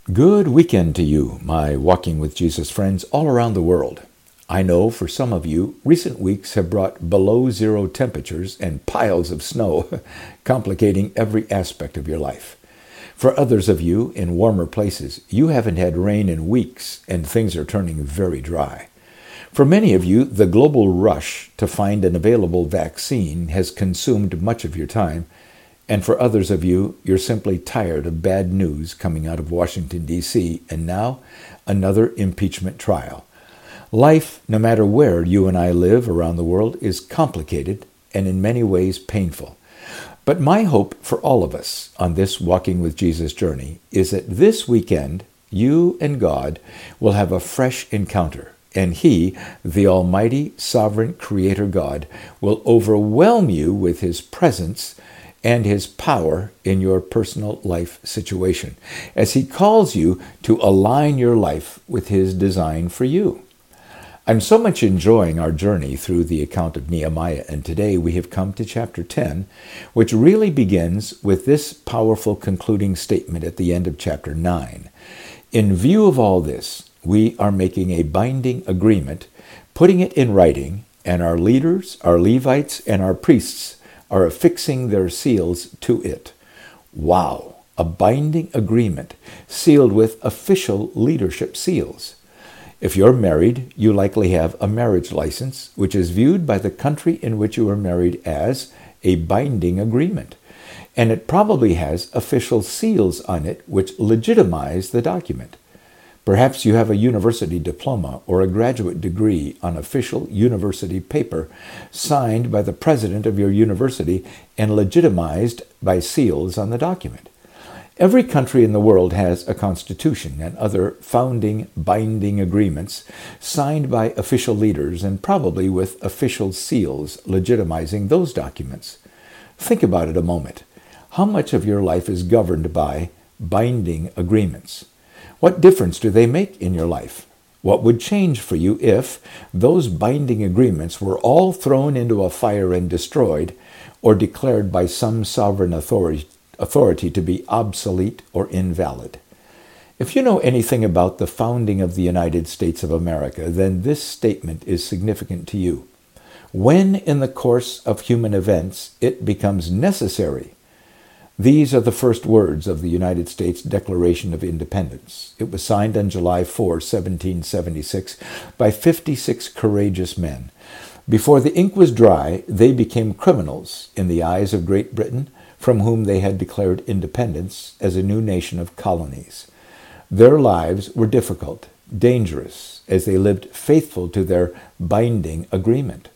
Good weekend to you, my Walking with Jesus friends all around the world. I know for some of you, recent weeks have brought below zero temperatures and piles of snow, complicating every aspect of your life. For others of you in warmer places, you haven't had rain in weeks and things are turning very dry. For many of you, the global rush to find an available vaccine has consumed much of your time. And for others of you, you're simply tired of bad news coming out of Washington, D.C., and now another impeachment trial. Life, no matter where you and I live around the world, is complicated and in many ways painful. But my hope for all of us on this Walking with Jesus journey is that this weekend, you and God will have a fresh encounter, and He, the Almighty, Sovereign Creator God, will overwhelm you with His presence and His power in your personal life situation, as He calls you to align your life with His design for you. I'm so much enjoying our journey through the account of Nehemiah, and today we have come to chapter 10, which really begins with this powerful concluding statement at the end of chapter 9. In view of all this, we are making a binding agreement, putting it in writing, and our leaders, our Levites, and our priests are affixing their seals to it. Wow, a binding agreement sealed with official leadership seals. If you're married, you likely have a marriage license, which is viewed by the country in which you are married as a binding agreement. And it probably has official seals on it which legitimize the document. Perhaps you have a university diploma or a graduate degree on official university paper signed by the president of your university and legitimized by seals on the document. Every country in the world has a constitution and other founding binding agreements signed by official leaders and probably with official seals legitimizing those documents. Think about it a moment. How much of your life is governed by binding agreements? What difference do they make in your life? What would change for you if those binding agreements were all thrown into a fire and destroyed, or declared by some sovereign authority to be obsolete or invalid? If you know anything about the founding of the United States of America, then this statement is significant to you. When in the course of human events it becomes necessary. These are the first words of the United States Declaration of Independence. It was signed on July 4, 1776, by 56 courageous men. Before the ink was dry, they became criminals in the eyes of Great Britain, from whom they had declared independence as a new nation of colonies. Their lives were difficult, dangerous, as they lived faithful to their binding agreement.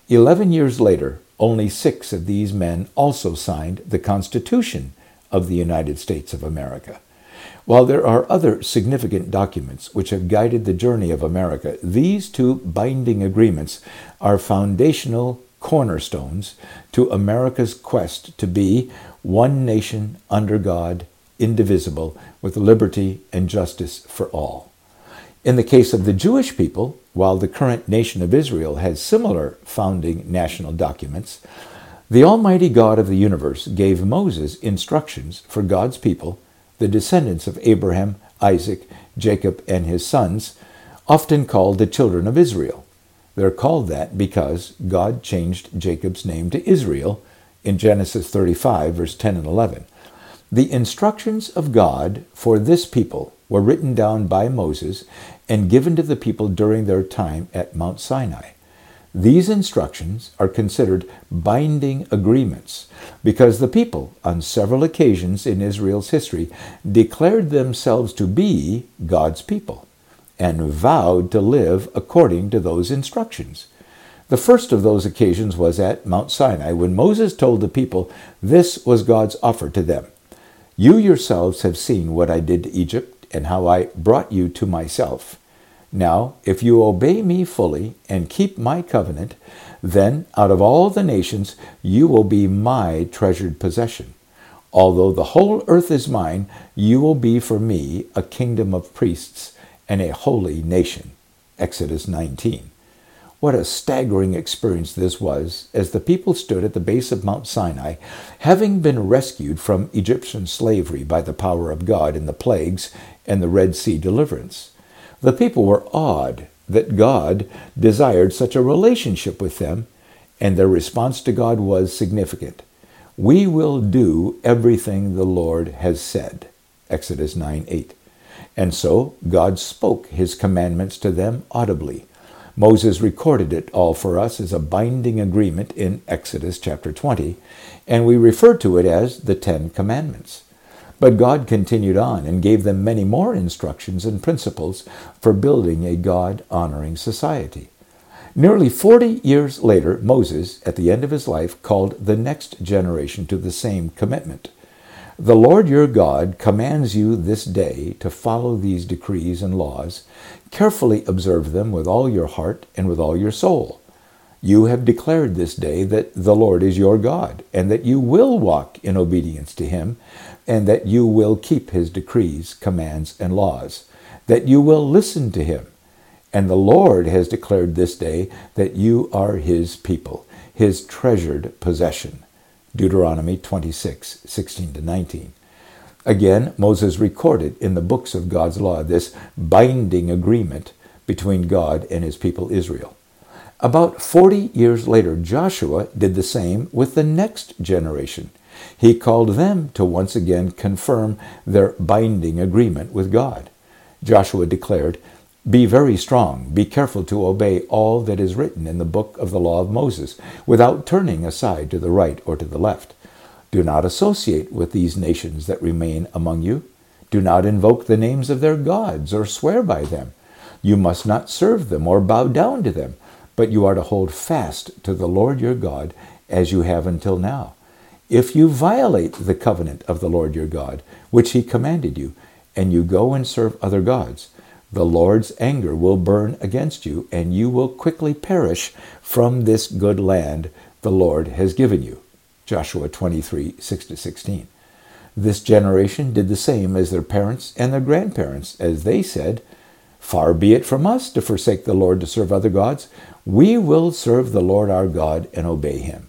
11 years later, only 6 of these men also signed the Constitution of the United States of America. While there are other significant documents which have guided the journey of America, these 2 binding agreements are foundational cornerstones to America's quest to be one nation under God, indivisible, with liberty and justice for all. In the case of the Jewish people, while the current nation of Israel has similar founding national documents, the Almighty God of the universe gave Moses instructions for God's people, the descendants of Abraham, Isaac, Jacob, and his sons, often called the children of Israel. They're called that because God changed Jacob's name to Israel in Genesis 35, verse 10 and 11. The instructions of God for this people were written down by Moses and given to the people during their time at Mount Sinai. These instructions are considered binding agreements because the people, on several occasions in Israel's history, declared themselves to be God's people and vowed to live according to those instructions. The first of those occasions was at Mount Sinai, when Moses told the people this was God's offer to them. You yourselves have seen what I did to Egypt and how I brought you to myself. Now, if you obey me fully and keep my covenant, then out of all the nations you will be my treasured possession. Although the whole earth is mine, you will be for me a kingdom of priests and a holy nation. Exodus 19. What a staggering experience this was as the people stood at the base of Mount Sinai, having been rescued from Egyptian slavery by the power of God in the plagues and the Red Sea deliverance. The people were awed that God desired such a relationship with them, and their response to God was significant. We will do everything the Lord has said. Exodus 9:8. And so God spoke his commandments to them audibly. Moses recorded it all for us as a binding agreement in Exodus chapter 20, and we refer to it as the Ten Commandments. But God continued on and gave them many more instructions and principles for building a God-honoring society. Nearly 40 years later, Moses, at the end of his life, called the next generation to the same commitment. The Lord your God commands you this day to follow these decrees and laws, carefully observe them with all your heart and with all your soul. You have declared this day that the Lord is your God, and that you will walk in obedience to him, and that you will keep his decrees, commands, and laws, that you will listen to him. And the Lord has declared this day that you are his people, his treasured possession. Deuteronomy 26:16-19. Again, Moses recorded in the books of God's law this binding agreement between God and his people Israel. About 40 years later, Joshua did the same with the next generation. He called them to once again confirm their binding agreement with God. Joshua declared, "Be very strong, be careful to obey all that is written in the book of the law of Moses, without turning aside to the right or to the left. Do not associate with these nations that remain among you. Do not invoke the names of their gods or swear by them. You must not serve them or bow down to them, but you are to hold fast to the Lord your God as you have until now. If you violate the covenant of the Lord your God, which he commanded you, and you go and serve other gods, the Lord's anger will burn against you, and you will quickly perish from this good land the Lord has given you." Joshua 23:6-16. This generation did the same as their parents and their grandparents, as they said, "Far be it from us to forsake the Lord to serve other gods. We will serve the Lord our God and obey him."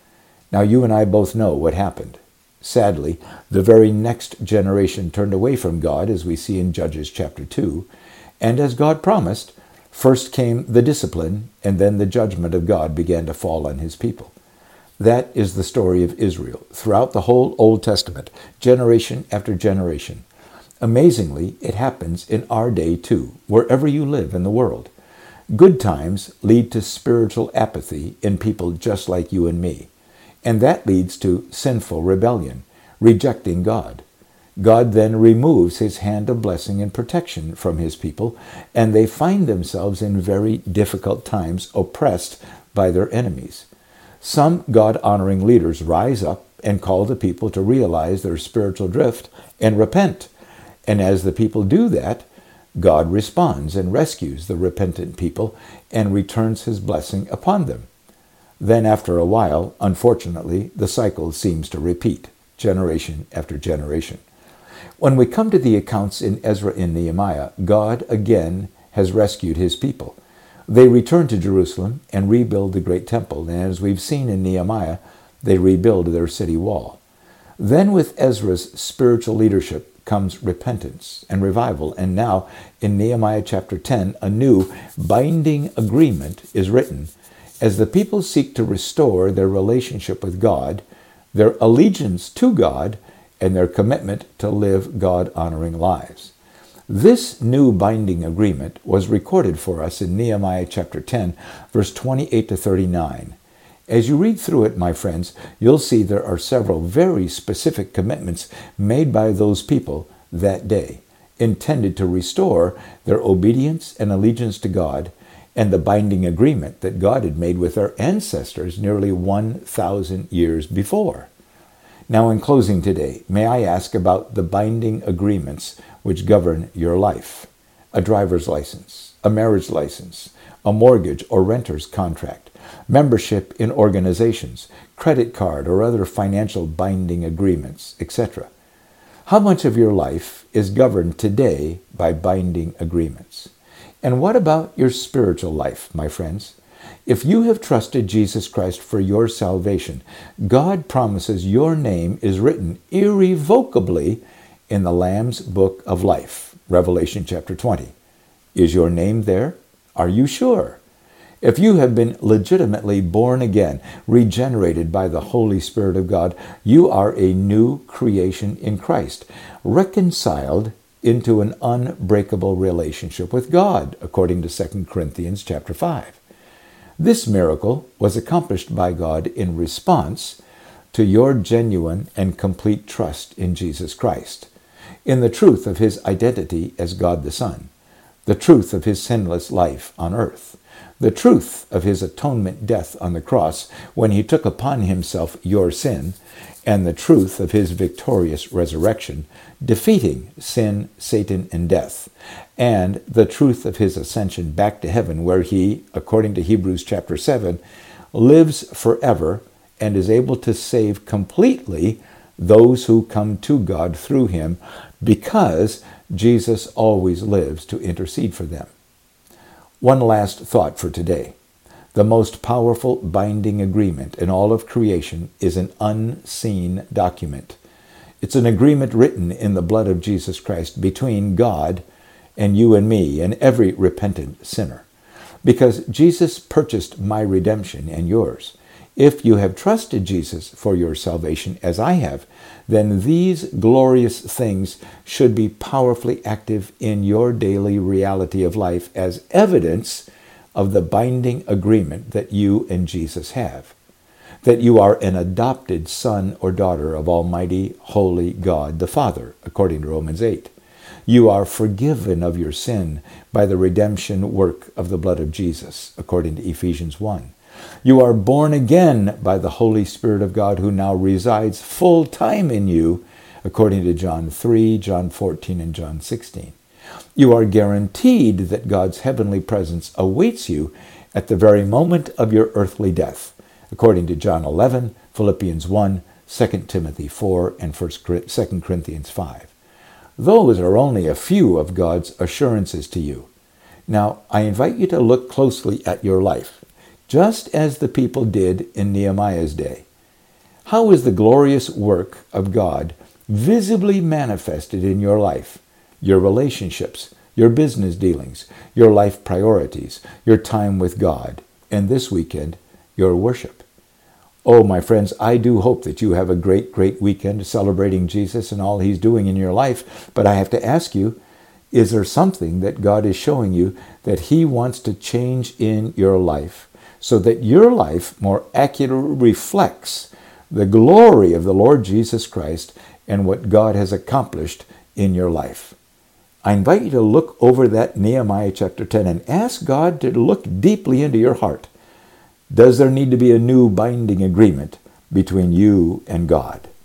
Now you and I both know what happened. Sadly, the very next generation turned away from God, as we see in Judges chapter 2, and as God promised, first came the discipline, and then the judgment of God began to fall on his people. That is the story of Israel throughout the whole Old Testament, generation after generation. Amazingly, it happens in our day too, wherever you live in the world. Good times lead to spiritual apathy in people just like you and me, and that leads to sinful rebellion, rejecting God. God then removes his hand of blessing and protection from his people, and they find themselves in very difficult times, oppressed by their enemies. Some God-honoring leaders rise up and call the people to realize their spiritual drift and repent. And as the people do that, God responds and rescues the repentant people and returns his blessing upon them. Then after a while, unfortunately, the cycle seems to repeat, generation after generation. When we come to the accounts in Ezra and Nehemiah, God again has rescued his people. They return to Jerusalem and rebuild the great temple, and as we've seen in Nehemiah, they rebuild their city wall. Then with Ezra's spiritual leadership comes repentance and revival, and now in Nehemiah chapter 10, a new binding agreement is written as the people seek to restore their relationship with God, their allegiance to God, and their commitment to live God-honoring lives. This new binding agreement was recorded for us in Nehemiah chapter 10, verse 28-39. As you read through it, my friends, you'll see there are several very specific commitments made by those people that day, intended to restore their obedience and allegiance to God, and the binding agreement that God had made with their ancestors nearly 1,000 years before. Now, in closing today, may I ask about the binding agreements which govern your life? A driver's license, a marriage license, a mortgage or renter's contract, membership in organizations, credit card or other financial binding agreements, etc. How much of your life is governed today by binding agreements? And what about your spiritual life, my friends? If you have trusted Jesus Christ for your salvation, God promises your name is written irrevocably in the Lamb's Book of Life. Revelation chapter 20. Is your name there? Are you sure? If you have been legitimately born again, regenerated by the Holy Spirit of God, you are a new creation in Christ, reconciled into an unbreakable relationship with God, according to 2 Corinthians chapter 5. This miracle was accomplished by God in response to your genuine and complete trust in Jesus Christ, in the truth of his identity as God the Son, the truth of his sinless life on earth, the truth of his atonement death on the cross when he took upon himself your sin, and the truth of his victorious resurrection, defeating sin, Satan, and death, and the truth of his ascension back to heaven, where he, according to Hebrews chapter 7, lives forever and is able to save completely those who come to God through him, because Jesus always lives to intercede for them. One last thought for today. The most powerful binding agreement in all of creation is an unseen document. It's an agreement written in the blood of Jesus Christ between God and you and me and every repentant sinner. Because Jesus purchased my redemption and yours. If you have trusted Jesus for your salvation, as I have, then these glorious things should be powerfully active in your daily reality of life as evidence of the binding agreement that you and Jesus have. That you are an adopted son or daughter of Almighty, Holy God the Father, according to Romans 8. You are forgiven of your sin by the redemption work of the blood of Jesus, according to Ephesians 1. You are born again by the Holy Spirit of God, who now resides full time in you, according to John 3, John 14, and John 16. You are guaranteed that God's heavenly presence awaits you at the very moment of your earthly death, according to John 11, Philippians 1, 2 Timothy 4, and 2 Corinthians 5. Those are only a few of God's assurances to you. Now, I invite you to look closely at your life, just as the people did in Nehemiah's day. How is the glorious work of God visibly manifested in your life, your relationships, your business dealings, your life priorities, your time with God, and this weekend, your worship? Oh, my friends, I do hope that you have a great, great weekend celebrating Jesus and all he's doing in your life. But I have to ask you, is there something that God is showing you that he wants to change in your life so that your life more accurately reflects the glory of the Lord Jesus Christ and what God has accomplished in your life? I invite you to look over that Nehemiah chapter 10 and ask God to look deeply into your heart. Does there need to be a new binding agreement between you and God?